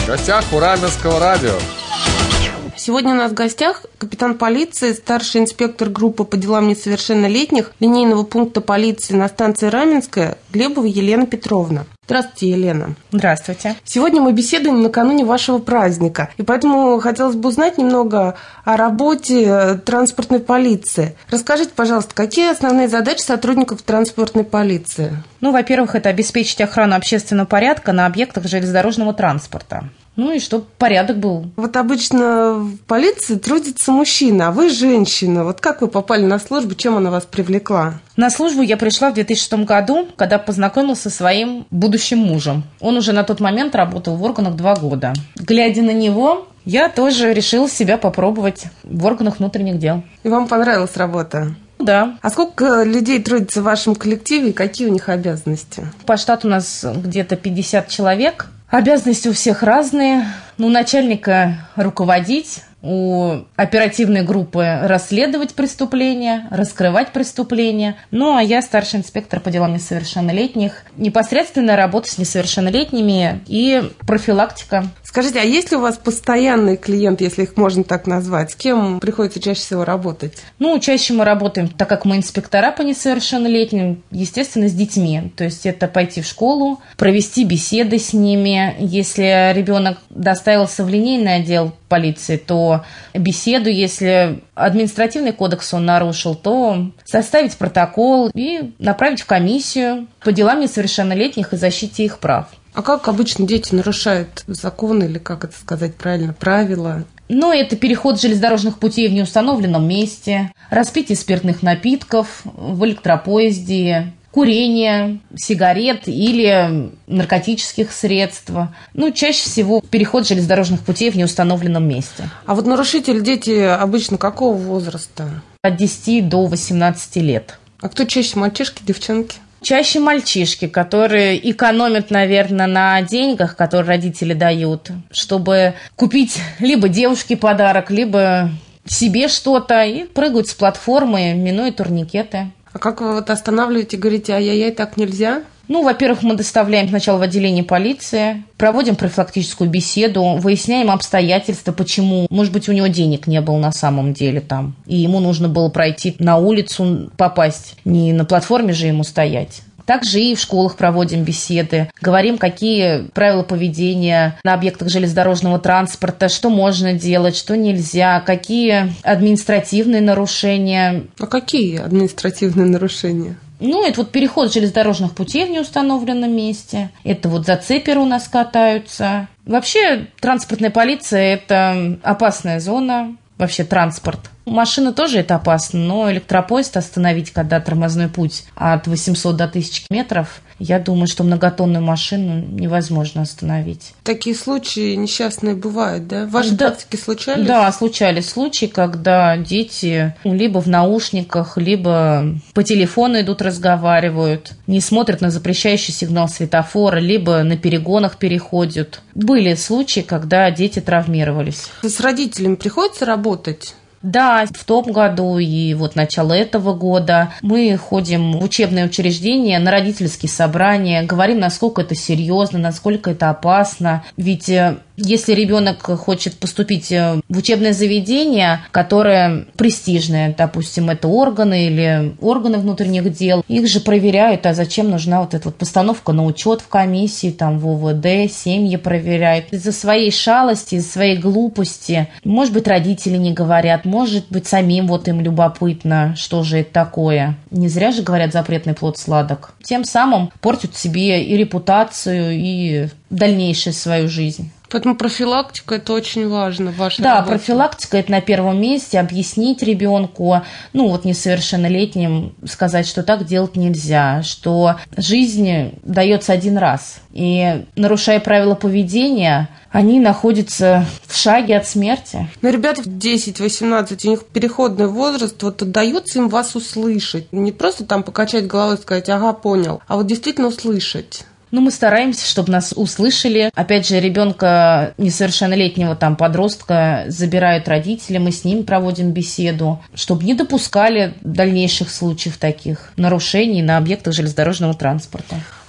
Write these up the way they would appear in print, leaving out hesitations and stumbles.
гостях у Раменского радио. Сегодня у нас в гостях капитан полиции, старший инспектор группы по делам несовершеннолетних линейного пункта полиции на станции Раменская Глебова Елена Петровна. Здравствуйте, Елена. Здравствуйте. Сегодня мы беседуем накануне вашего праздника, и поэтому хотелось бы узнать немного о работе транспортной полиции. Расскажите, пожалуйста, какие основные задачи сотрудников транспортной полиции? Во-первых, это обеспечить охрану общественного порядка на объектах железнодорожного транспорта. И чтобы порядок был. Вот обычно в полиции трудится мужчина, а вы женщина. Вот как вы попали на службу, чем она вас привлекла? На службу я пришла в 2006 году, когда познакомилась со своим будущим мужем. Он уже на тот момент работал в органах 2 года. Глядя на него, я тоже решила себя попробовать в органах внутренних дел. И вам понравилась работа? Да. А сколько людей трудится в вашем коллективе и какие у них обязанности? По штату у нас где-то 50 человек. Обязанности у всех разные. Начальника руководить, у оперативной группы расследовать преступления, раскрывать преступления. А я старший инспектор по делам несовершеннолетних. Непосредственная работа с несовершеннолетними и профилактика. Скажите, а есть ли у вас постоянные клиенты, если их можно так назвать? С кем приходится чаще всего работать? Чаще мы работаем, так как мы инспектора по несовершеннолетним, естественно, с детьми. То есть это пойти в школу, провести беседы с ними. Если ребенок доставился в линейный отдел полиции, то беседу, если административный кодекс он нарушил, то составить протокол и направить в комиссию по делам несовершеннолетних и защите их прав. А как обычно дети нарушают законы, или как это сказать правильно, правила? Это переход железнодорожных путей в неустановленном месте, распитие спиртных напитков в электропоезде, курение сигарет или наркотических средств. Чаще всего переход железнодорожных путей в неустановленном месте. А вот нарушители дети обычно какого возраста? От 10 до 18 лет. А кто чаще, мальчишки, девчонки? Чаще мальчишки, которые экономят, наверное, на деньгах, которые родители дают, чтобы купить либо девушке подарок, либо себе что-то, и прыгают с платформы, минуя турникеты. А как вы останавливаете, говорите, ай-яй-яй, так нельзя? Во-первых, мы доставляем сначала в отделение полиции, проводим профилактическую беседу, выясняем обстоятельства, почему, может быть, у него денег не было на самом деле там, и ему нужно было пройти на улицу, попасть, не на платформе же ему стоять. Также и в школах проводим беседы, говорим, какие правила поведения на объектах железнодорожного транспорта, что можно делать, что нельзя, какие административные нарушения. А какие административные нарушения? Это переход железнодорожных путей в неустановленном месте. Это зацеперы у нас катаются. Вообще, транспортная полиция – это опасная зона. Вообще транспорт. Машина тоже это опасно, но электропоезд остановить, когда тормозной путь от 800 до 1000 метров, я думаю, что многотонную машину невозможно остановить. Такие случаи несчастные бывают, да? В вашей практике случались? Да, случались случаи, когда дети либо в наушниках, либо по телефону идут, разговаривают, не смотрят на запрещающий сигнал светофора, либо на перегонах переходят. Были случаи, когда дети травмировались. С родителями приходится работать? Да, в том году и начало этого года мы ходим в учебные учреждения, на родительские собрания, говорим, насколько это серьезно, насколько это опасно. Ведь если ребенок хочет поступить в учебное заведение, которое престижное, допустим, это органы или органы внутренних дел, их же проверяют, а зачем нужна эта постановка на учет в комиссии, в ОВД, семьи проверяют. Из-за своей шалости, из-за своей глупости, может быть, родители не говорят, может быть, самим им любопытно, что же это такое. Не зря же говорят, запретный плод сладок. Тем самым портят себе и репутацию, и дальнейшую свою жизнь. Поэтому профилактика – это очень важно в вашей работе. Да, работе. профилактика – это на первом месте. Объяснить ребенку, несовершеннолетним, сказать, что так делать нельзя, что жизнь дается один раз. И, нарушая правила поведения, они находятся в шаге от смерти. Но ребята в 10-18, у них переходный возраст, удается им вас услышать. Не просто покачать головой и сказать, ага, понял, а действительно услышать. Мы стараемся, чтобы нас услышали. Опять же, ребенка несовершеннолетнего, подростка, забирают родители, мы с ним проводим беседу, чтобы не допускали дальнейших случаев таких нарушений на объектах железнодорожного транспорта.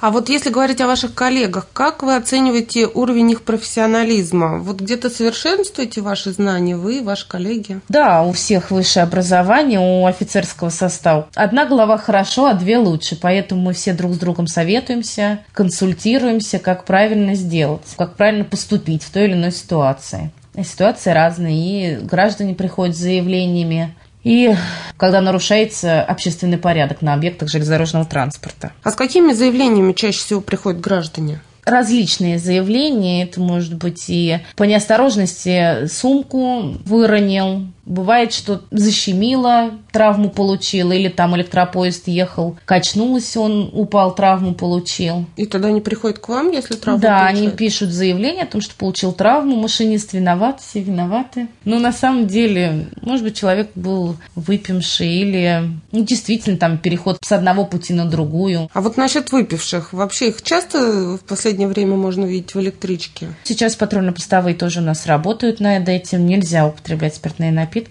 А вот если говорить о ваших коллегах, как вы оцениваете уровень их профессионализма? Вот где-то совершенствуете ваши знания вы, ваши коллеги? Да, у всех высшее образование, у офицерского состава. Одна голова хорошо, а две лучше. Поэтому мы все друг с другом советуемся, консультируемся, как правильно сделать, как правильно поступить в той или иной ситуации. Ситуации разные, и граждане приходят с заявлениями, и когда нарушается общественный порядок на объектах железнодорожного транспорта. А с какими заявлениями чаще всего приходят граждане? Различные заявления, это может быть и по неосторожности сумку выронил, бывает, что защемило, травму получил, или там электропоезд ехал, качнулось, он упал, травму получил. И тогда они приходят к вам, если травму Да, получают? они пишут заявление о том, что получил травму, машинист виноват, все виноваты. Но на самом деле, может быть, человек был выпивший или действительно там переход с одного пути на другую. А вот насчет выпивших, вообще их часто в последнее время можно видеть в электричке? Сейчас патрульно-постовые тоже у нас работают над этим. Нельзя употреблять спиртные напитки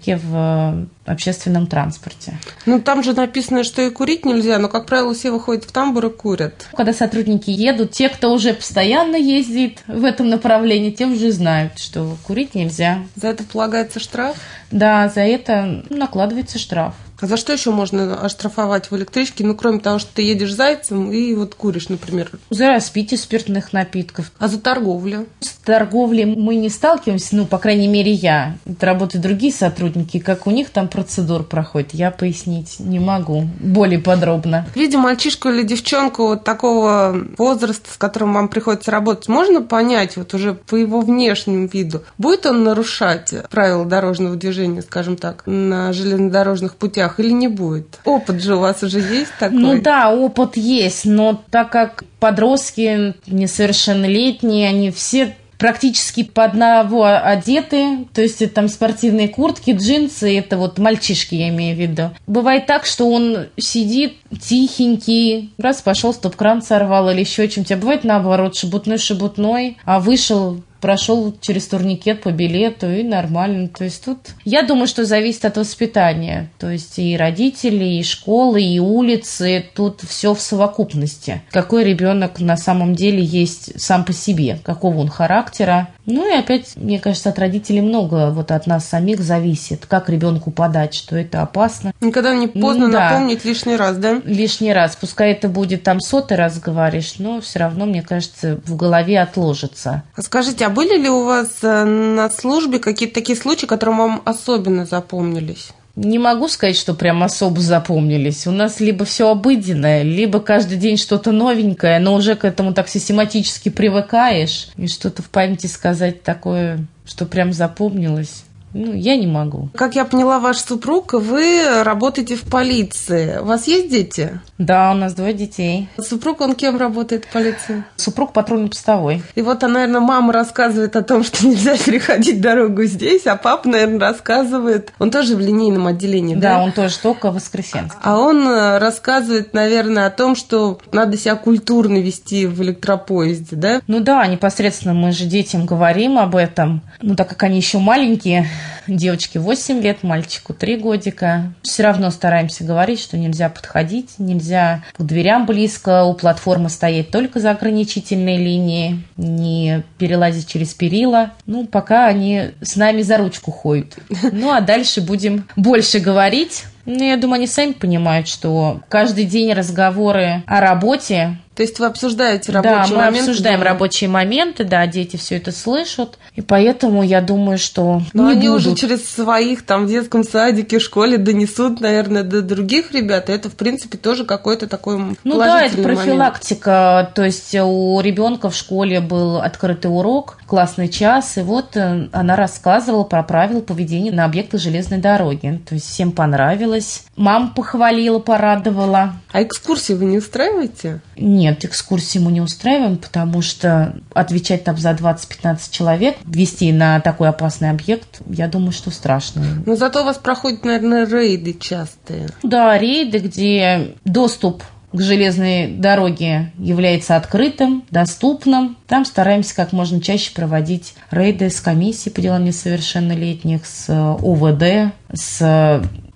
в общественном транспорте. Ну, там же написано, что и курить нельзя, но, как правило, все выходят в тамбур и курят. Когда сотрудники едут, те, кто уже постоянно ездит в этом направлении, те уже знают, что курить нельзя. За это полагается штраф? Да, за это накладывается штраф. А за что еще можно оштрафовать в электричке, ну, кроме того, что ты едешь зайцем и вот куришь, например? За распитие спиртных напитков. А за торговлю? С торговлей мы не сталкиваемся, ну, по крайней мере, я. Это работают другие сотрудники, как у них там процедура проходит, я пояснить не могу более подробно. Видя мальчишку или девчонку вот такого возраста, с которым вам приходится работать, можно понять вот уже по его внешнему виду, будет он нарушать правила дорожного движения, скажем так, на железнодорожных путях или не будет? Опыт же у вас уже есть такой? Ну да, опыт есть, но так как подростки несовершеннолетние, они все практически по одного одеты, то есть это там спортивные куртки, джинсы, это вот мальчишки, я имею в виду. Бывает так, что он сидит тихенький, раз пошел, стоп-кран сорвал или еще чем-то. А бывает наоборот, шебутной, а вышел, прошел через турникет по билету и нормально. То есть тут, я думаю, что зависит от воспитания. То есть и родители, и школы, и улицы, тут все в совокупности. Какой ребенок на самом деле есть сам по себе, какого он характера. Ну и опять, мне кажется, от родителей много, вот от нас самих зависит, как ребенку подать, что это опасно. Никогда не поздно напомнить лишний раз, да? Лишний раз. Пускай это будет там 100-й раз говоришь, но все равно, мне кажется, в голове отложится. Скажите, а были ли у вас на службе какие-то такие случаи, которые вам особенно запомнились? Не могу сказать, что прям особо запомнились. У нас либо все обыденное, либо каждый день что-то новенькое, но уже к этому так систематически привыкаешь. И что-то в памяти сказать такое, что прям запомнилось. Ну, я не могу. Как я поняла, ваш супруг, вы работаете в полиции. У вас есть дети? Да, у нас 2 детей. Супруг, он кем работает в полиции? Супруг патрульно-постовой. И вот, наверное, мама рассказывает о том, что нельзя переходить дорогу здесь, а папа, наверное, рассказывает... Он тоже в линейном отделении, да? Да, он тоже только Воскресенск. А он рассказывает, наверное, о том, что надо себя культурно вести в электропоезде, да? Ну да, непосредственно мы же детям говорим об этом. Ну, так как они еще маленькие, девочке 8 лет, мальчику 3 годика. Все равно стараемся говорить, что нельзя подходить, нельзя к дверям близко, у платформы стоять только за ограничительной линией, не перелазить через перила. Ну, пока они с нами за ручку ходят. Ну, а дальше будем больше говорить. Ну, я думаю, они сами понимают, что каждый день разговоры о работе. То есть вы обсуждаете рабочие моменты? Да, мы обсуждаем рабочие моменты, да, дети все это слышат. И поэтому я думаю, что но не они будут. уже через своих там в детском садике, школе донесут, наверное, до других ребят. И это, в принципе, тоже какой-то такой положительный момент. Да, это профилактика. То есть у ребенка в школе был открытый урок, классный час, и вот она рассказывала про правила поведения на объектах железной дороги. То есть всем понравилось. Мама похвалила, порадовала. А экскурсии вы не устраиваете? Нет, экскурсии мы не устраиваем, потому что отвечать там за 20-15 человек, вести на такой опасный объект, я думаю, что страшно. Но зато у вас проходят, наверное, рейды частые. Да, рейды, где доступ к железной дороге является открытым, доступным. Там стараемся как можно чаще проводить рейды с комиссией по делам несовершеннолетних, с ОВД, с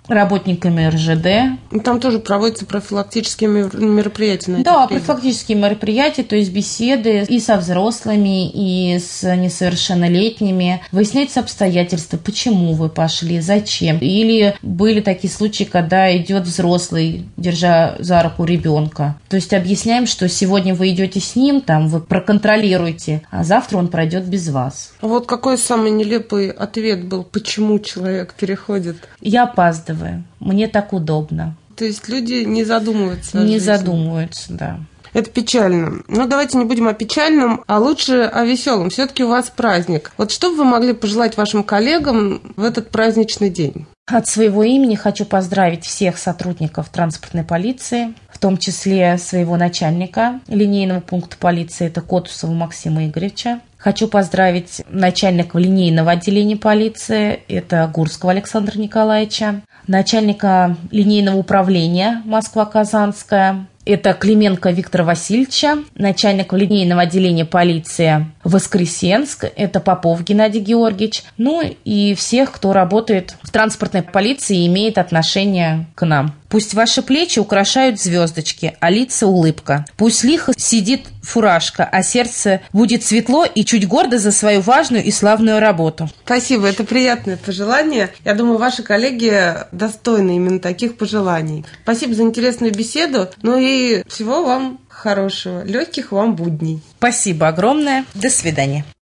работниками РЖД. Там тоже проводятся профилактические мероприятия. Да, профилактические мероприятия, то есть беседы и со взрослыми, и с несовершеннолетними. Выясняются обстоятельства, почему вы пошли, зачем. Или были такие случаи, когда идет взрослый, держа за руку ребенка. То есть объясняем, что сегодня вы идете с ним, там вы проконтролируете, а завтра он пройдет без вас. Вот какой самый нелепый ответ был, почему человек переходит? Я опаздываю. Мне так удобно. То есть люди не задумываются о жизни. Не задумываются, да. Это печально. Но давайте не будем о печальном, а лучше о веселом. Все-таки у вас праздник. Вот что бы вы могли пожелать вашим коллегам в этот праздничный день? От своего имени хочу поздравить всех сотрудников транспортной полиции, в том числе своего начальника линейного пункта полиции, это Котусова Максима Игоревича. Хочу поздравить начальника линейного отделения полиции, это Гурского Александра Николаевича, начальника линейного управления Москва-Казанская, это Клименко Виктора Васильевича, начальник линейного отделения полиции Воскресенск, это Попов Геннадий Георгиевич, ну и всех, кто работает в транспортной полиции и имеет отношение к нам. Пусть ваши плечи украшают звездочки, а лица улыбка. Пусть лихо сидит фуражка, а сердце будет светло и чуть гордо за свою важную и славную работу. Спасибо, это приятное пожелание. Я думаю, ваши коллеги достойны именно таких пожеланий. Спасибо за интересную беседу, ну и всего вам хорошего, легких вам будней. Спасибо огромное. До свидания.